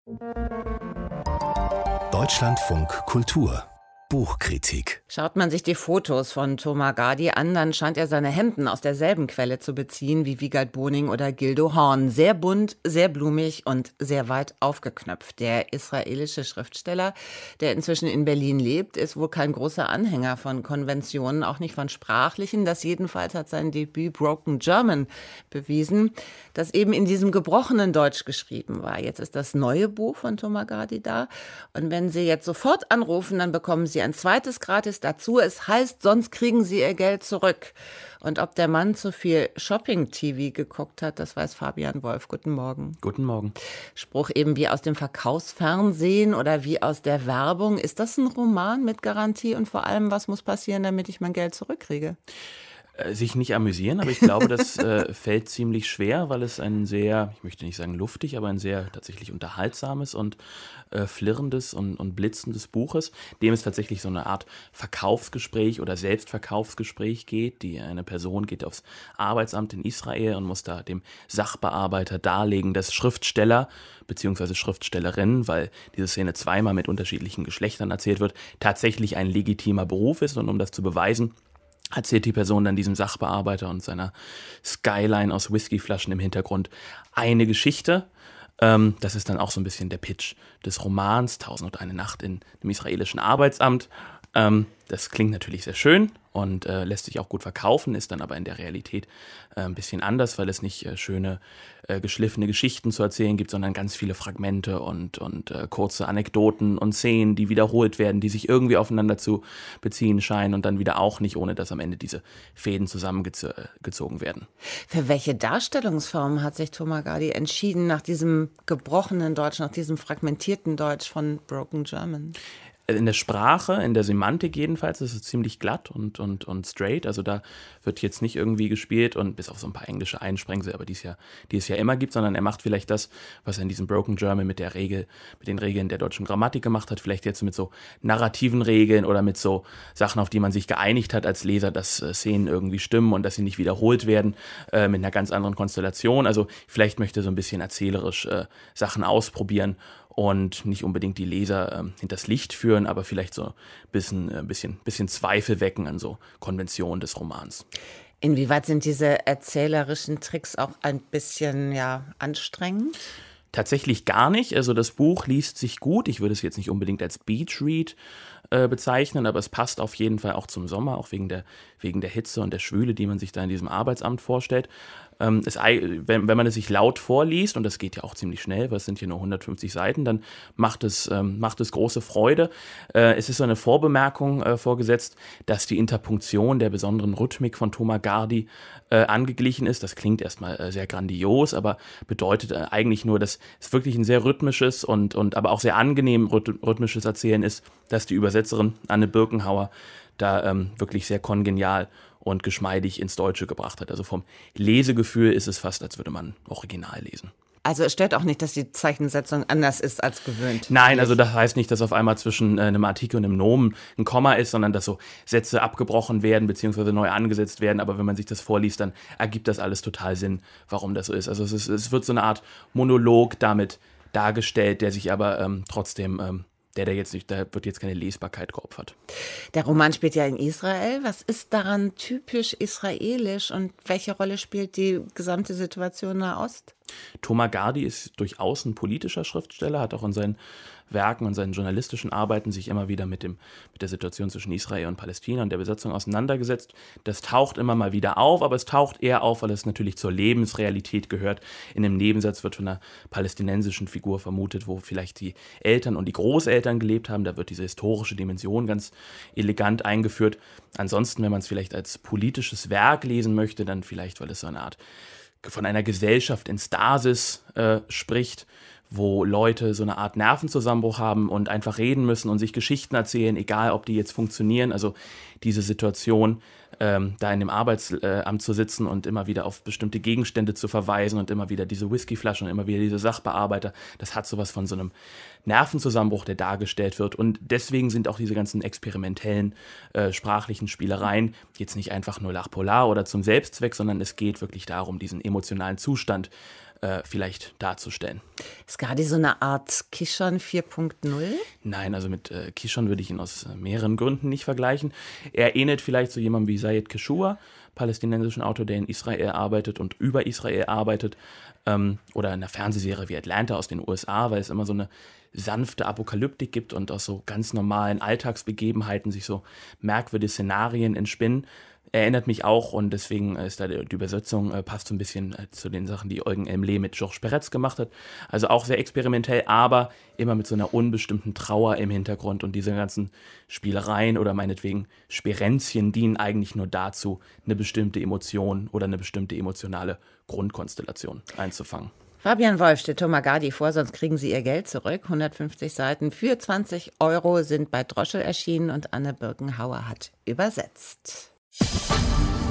Deutschlandfunk Kultur Buchkritik. Schaut man sich die Fotos von Thomas Gardi an, dann scheint er seine Hemden aus derselben Quelle zu beziehen wie Wiegald Boning oder Gildo Horn. Sehr bunt, sehr blumig und sehr weit aufgeknöpft. Der israelische Schriftsteller, der inzwischen in Berlin lebt, ist wohl kein großer Anhänger von Konventionen, auch nicht von sprachlichen. Das jedenfalls hat sein Debüt Broken German bewiesen, das eben in diesem gebrochenen Deutsch geschrieben war. Jetzt ist das neue Buch von Thomas Gardi da. Und wenn Sie jetzt sofort anrufen, dann bekommen Sie ein zweites gratis dazu. Es heißt, sonst kriegen Sie Ihr Geld zurück. Und ob der Mann zu viel Shopping-TV geguckt hat, das weiß Fabian Wolf. Guten Morgen. Guten Morgen. Spruch eben wie aus dem Verkaufsfernsehen oder wie aus der Werbung. Ist das ein Roman mit Garantie? Und vor allem, was muss passieren, damit ich mein Geld zurückkriege? Sich nicht amüsieren, aber ich glaube, das fällt ziemlich schwer, weil es ein sehr, ich möchte nicht sagen luftig, aber ein sehr tatsächlich unterhaltsames und flirrendes und blitzendes Buch ist, dem es tatsächlich so eine Art Verkaufsgespräch oder Selbstverkaufsgespräch geht. Eine Person geht aufs Arbeitsamt in Israel und muss da dem Sachbearbeiter darlegen, dass Schriftsteller bzw. Schriftstellerinnen, weil diese Szene zweimal mit unterschiedlichen Geschlechtern erzählt wird, tatsächlich ein legitimer Beruf ist. Und um das zu beweisen, erzählt die Person dann diesem Sachbearbeiter und seiner Skyline aus Whiskyflaschen im Hintergrund eine Geschichte. Das ist dann auch so ein bisschen der Pitch des Romans, 1001 Nacht in dem israelischen Arbeitsamt. Das klingt natürlich sehr schön und lässt sich auch gut verkaufen, ist dann aber in der Realität ein bisschen anders, weil es nicht schöne, geschliffene Geschichten zu erzählen gibt, sondern ganz viele Fragmente und kurze Anekdoten und Szenen, die wiederholt werden, die sich irgendwie aufeinander zu beziehen scheinen und dann wieder auch nicht, ohne dass am Ende diese Fäden zusammengezogen werden. Für welche Darstellungsform hat sich Thomas Gardi entschieden nach diesem gebrochenen Deutsch, nach diesem fragmentierten Deutsch von Broken German? In der Sprache, in der Semantik jedenfalls, ist es ziemlich glatt und straight. Also da wird jetzt nicht irgendwie gespielt und bis auf so ein paar englische Einsprengsel, aber die es ja immer gibt, sondern er macht vielleicht das, was er in diesem Broken German mit den Regeln der deutschen Grammatik gemacht hat, vielleicht jetzt mit so narrativen Regeln oder mit so Sachen, auf die man sich geeinigt hat als Leser, dass Szenen irgendwie stimmen und dass sie nicht wiederholt werden, mit einer ganz anderen Konstellation. Also vielleicht möchte er so ein bisschen erzählerisch Sachen ausprobieren und nicht unbedingt die Leser hinters Licht führen, aber vielleicht so ein bisschen Zweifel wecken an so Konventionen des Romans. Inwieweit sind diese erzählerischen Tricks auch ein bisschen anstrengend? Tatsächlich gar nicht. Also das Buch liest sich gut. Ich würde es jetzt nicht unbedingt als Beach-Read bezeichnen, aber es passt auf jeden Fall auch zum Sommer, auch wegen der Hitze und der Schwüle, die man sich da in diesem Arbeitsamt vorstellt. Wenn man es sich laut vorliest, und das geht ja auch ziemlich schnell, weil es sind hier nur 150 Seiten, dann macht es große Freude. Es ist so eine Vorbemerkung vorgesetzt, dass die Interpunktion der besonderen Rhythmik von Thomas Gardi angeglichen ist. Das klingt erstmal sehr grandios, aber bedeutet eigentlich nur, dass es wirklich ein sehr rhythmisches und aber auch sehr angenehm rhythmisches Erzählen ist, dass die Übersetzerin Anne Birkenhauer da wirklich sehr kongenial und geschmeidig ins Deutsche gebracht hat. Also vom Lesegefühl ist es fast, als würde man Original lesen. Also es stört auch nicht, dass die Zeichensetzung anders ist als gewöhnt. Nein, also das heißt nicht, dass auf einmal zwischen einem Artikel und einem Nomen ein Komma ist, sondern dass so Sätze abgebrochen werden bzw. neu angesetzt werden. Aber wenn man sich das vorliest, dann ergibt das alles total Sinn, warum das so ist. Also es wird so eine Art Monolog damit dargestellt, der sich aber trotzdem da wird jetzt keine Lesbarkeit geopfert. Der Roman spielt ja in Israel. Was ist daran typisch israelisch und welche Rolle spielt die gesamte Situation Nahost? Thomas Gardi ist durchaus ein politischer Schriftsteller, hat auch in seinen Werken und seinen journalistischen Arbeiten sich immer wieder mit der Situation zwischen Israel und Palästina und der Besetzung auseinandergesetzt. Das taucht immer mal wieder auf, aber es taucht eher auf, weil es natürlich zur Lebensrealität gehört. In einem Nebensatz wird von einer palästinensischen Figur vermutet, wo vielleicht die Eltern und die Großeltern gelebt haben. Da wird diese historische Dimension ganz elegant eingeführt. Ansonsten, wenn man es vielleicht als politisches Werk lesen möchte, dann vielleicht, weil es so eine Art von einer Gesellschaft in Stasis spricht, wo Leute so eine Art Nervenzusammenbruch haben und einfach reden müssen und sich Geschichten erzählen, egal ob die jetzt funktionieren. Also diese Situation, da in dem Arbeitsamt zu sitzen und immer wieder auf bestimmte Gegenstände zu verweisen und immer wieder diese Whiskyflaschen und immer wieder diese Sachbearbeiter, das hat sowas von so einem Nervenzusammenbruch, der dargestellt wird. Und deswegen sind auch diese ganzen experimentellen sprachlichen Spielereien jetzt nicht einfach nur L'Art Polar oder zum Selbstzweck, sondern es geht wirklich darum, diesen emotionalen Zustand vielleicht darzustellen. Ist Gadi so eine Art Kishon 4.0? Nein, also mit Kishon würde ich ihn aus mehreren Gründen nicht vergleichen. Er ähnelt vielleicht so jemandem wie Sayed Keshua, palästinensischen Autor, der in Israel arbeitet und über Israel arbeitet, oder in einer Fernsehserie wie Atlanta aus den USA, weil es immer so eine sanfte Apokalyptik gibt und aus so ganz normalen Alltagsbegebenheiten sich so merkwürdige Szenarien entspinnen. Erinnert mich auch, und deswegen ist da die Übersetzung passt so ein bisschen zu den Sachen, die Eugen Emle mit Georges Perez gemacht hat. Also auch sehr experimentell, aber immer mit so einer unbestimmten Trauer im Hintergrund, und diese ganzen Spielereien oder meinetwegen Sperenzchen dienen eigentlich nur dazu, eine bestimmte Emotion oder eine bestimmte emotionale Grundkonstellation einzufangen. Fabian Wolf steht Thomas Gadi vor, sonst kriegen Sie Ihr Geld zurück. 150 Seiten für 20 € sind bei Droschel erschienen und Anne Birkenhauer hat übersetzt.